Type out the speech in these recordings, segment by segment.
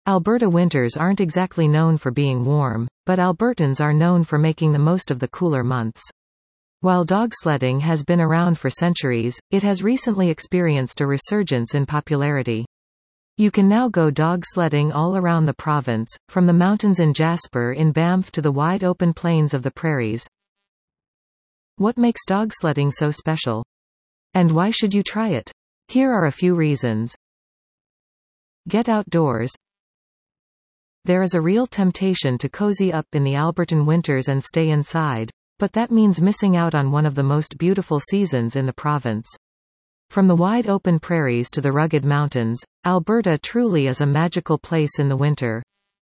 Alberta winters aren't exactly known for being warm, but Albertans are known for making the most of the cooler months. While dog sledding has been around for centuries, it has recently experienced a resurgence in popularity. You can now go dog sledding all around the province, from the mountains in Jasper in Banff to the wide open plains of the prairies. What makes dog sledding so special? And why should you try it? Here are a few reasons. Get outdoors. There is a real temptation to cozy up in the Albertan winters and stay inside, but that means missing out on one of the most beautiful seasons in the province. From the wide open prairies to the rugged mountains, Alberta truly is a magical place in the winter.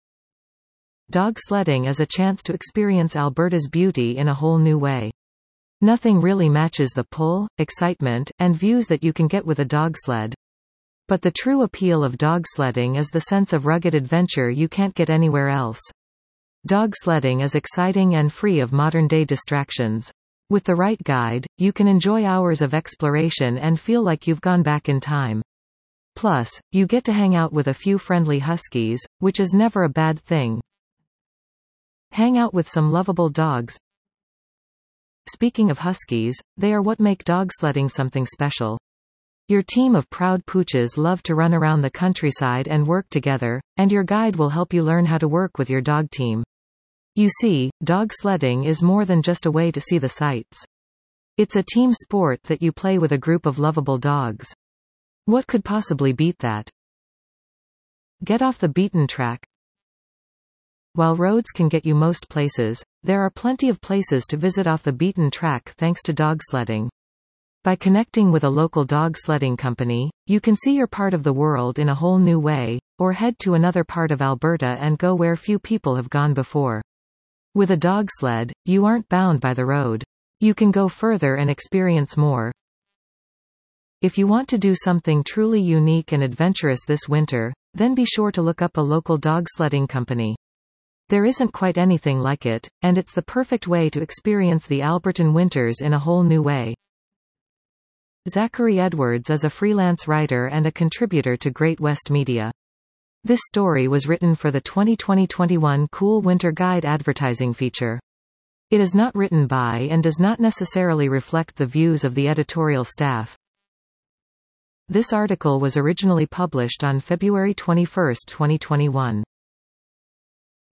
Dog sledding is a chance to experience Alberta's beauty in a whole new way. Nothing really matches the pull, excitement, and views that you can get with a dog sled. But the true appeal of dog sledding is the sense of rugged adventure you can't get anywhere else. Dog sledding is exciting and free of modern-day distractions. With the right guide, you can enjoy hours of exploration and feel like you've gone back in time. Plus, you get to hang out with a few friendly huskies, which is never a bad thing. Hang out with some lovable dogs. Speaking of huskies, they are what make dog sledding something special. Your team of proud pooches love to run around the countryside and work together, and your guide will help you learn how to work with your dog team. You see, dog sledding is more than just a way to see the sights. It's a team sport that you play with a group of lovable dogs. What could possibly beat that? Get off the beaten track. While roads can get you most places, there are plenty of places to visit off the beaten track thanks to dog sledding. By connecting with a local dog sledding company, you can see your part of the world in a whole new way, or head to another part of Alberta and go where few people have gone before. With a dog sled, you aren't bound by the road. You can go further and experience more. If you want to do something truly unique and adventurous this winter, then be sure to look up a local dog sledding company. There isn't quite anything like it, and it's the perfect way to experience the Albertan winters in a whole new way. Zachary Edwards is a freelance writer and a contributor to Great West Media. This story was written for the 2020-21 Cool Winter Guide advertising feature. It is not written by and does not necessarily reflect the views of the editorial staff. This article was originally published on February 21, 2021.